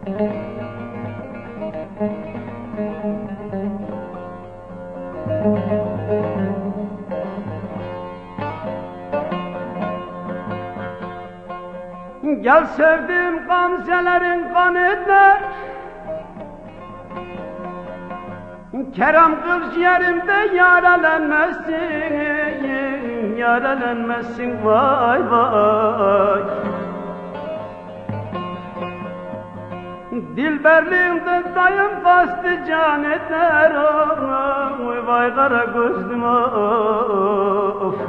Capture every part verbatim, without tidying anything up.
Gel sevdiğim gamzelerin kanıdır, kerem kıl ciğerimde yaralanmasın, yaralanmasın vay vay. Dilberliğimde dayım bastı can eder, oy vay kara gözlüm of.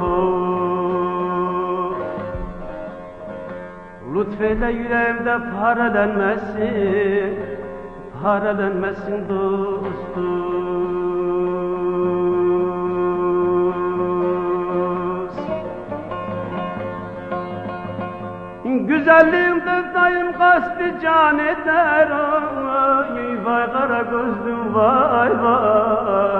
Lütfeyle yüreğimde paralanmasın, paralanmasın dost. Güzelliğimde dayım kastı can eder, oy vay kara gözlüm vay vay.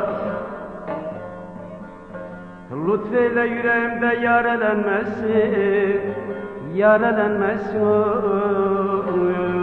Lütfeyle yüreğimde yaralanmasın, yaralanmasın.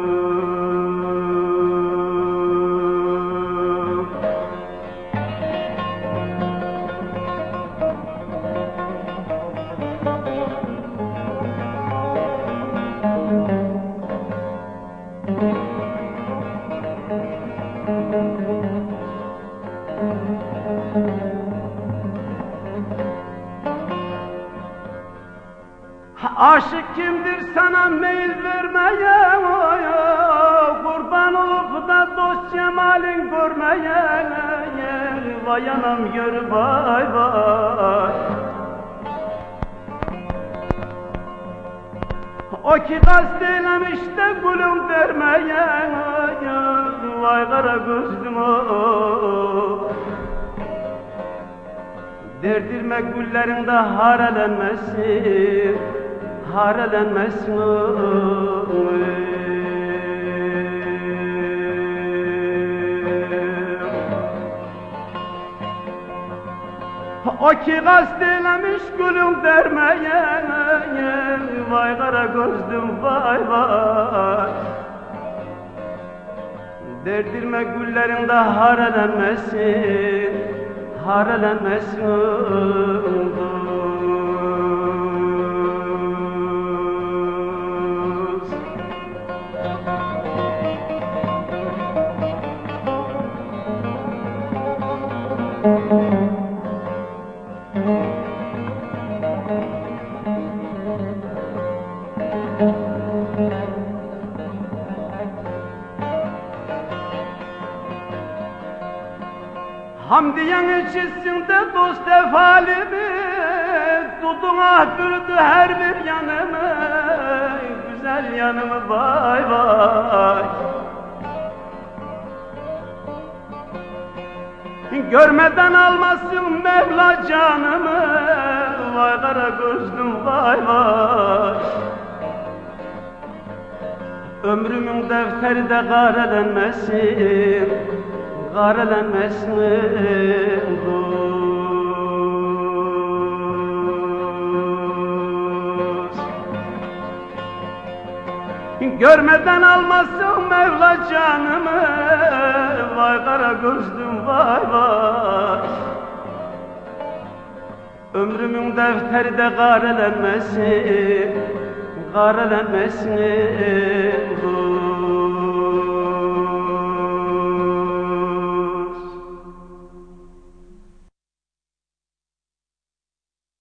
Aşık kimdir sana meyil vermeye, oy, kurban olup da dost cemalin görmeye, vay anam gör vay vay. O ki kast eylemiş de gülüm vermeye, vay kara gözlüm o. Derdirme güllerinde haralenmesin, haralenmesin oy. O ki kast eylemiş gülüm dermeye, vay kara gözlüm vay vay. Derdirme güllerinde haralenmesin, haralenmesin dost. Hamdiyen içisinde dost efalimi, tutuna bürüdü her bir yanımı, güzel yanımı vay vay. Görmeden almasın Mevla canımı, vay kara gözlüm vay vay. Ömrümün defteri de karelenmesin, karelenmesin dost. Görmeden almasın Mevla canımı, vay kara gözlüm vay vay. Ömrümün defteri de karelenmesin, karelenmesin dost.